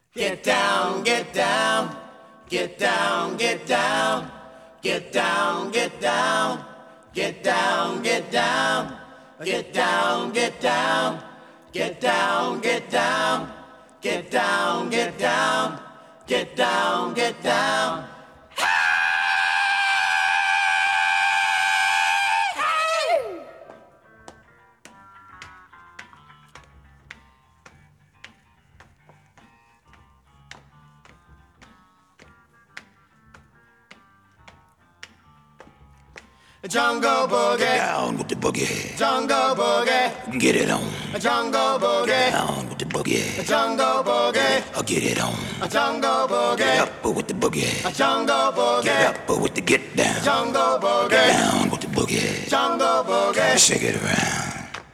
Get down, get down, get down, get down, get down, get down, get down, get down, get down, get down, get down, get down, get down, get down, get down, get down. Jungle boogie, down with the boogie. jungle boogie, Get it on. jungle boogie, Down with the boogie. jungle boogie, Get it on. jungle Get boogie, up with the boogie. jungle Get boogie, up with the get down. jungle boogie, Down with the boogie. jungle boogie. Shake it around.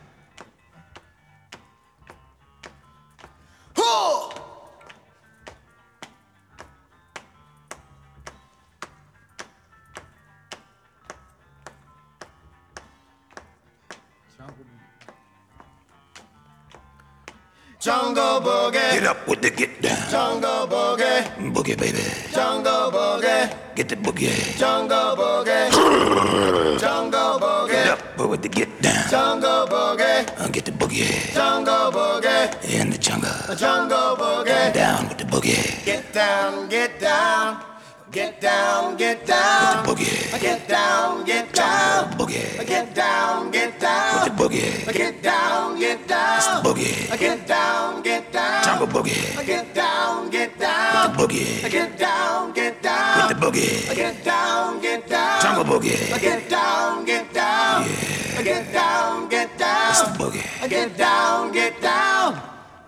Jungle boogie, Get up with the get down. jungle boogie, Boogie baby. jungle boogie, Get the boogie. jungle boogie, jungle Get boogie, up with the get down. jungle boogie, Get the boogie. jungle boogie, In the jungle. jungle boogie. Down with the boogie. Get down, get down, get down, get down, Boogie. get down, get down, Boogie. get down, get With the down, boogie. get down, get down, Boogie. get down, get down, Jungle boogie. get down, get down, Boogie. get down, get With down, the boogie. get down, get down, Jungle boogie. get down, get down, get down, get It's down, the boogie. get down, get down.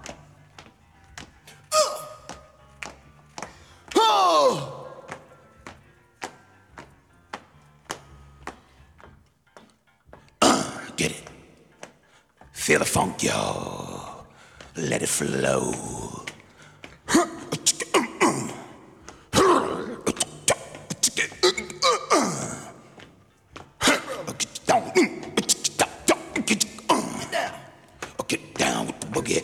Oh! Get it. Feel the funk, y'all. Let it flow. Get down with the boogie.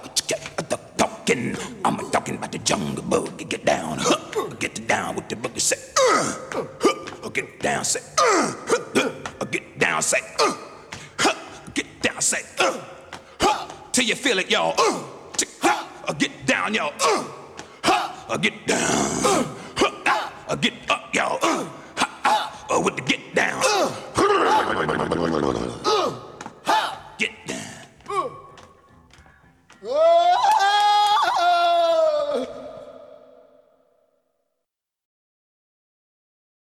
I'm talking about the jungle boogie. Get down. Get down with the boogie. Say, get down. Say, get down. Say, get down. Say, till you feel it, y'all. Get down, y'all. Get down. Get up, y'all. With the get down. Get down. Whoa!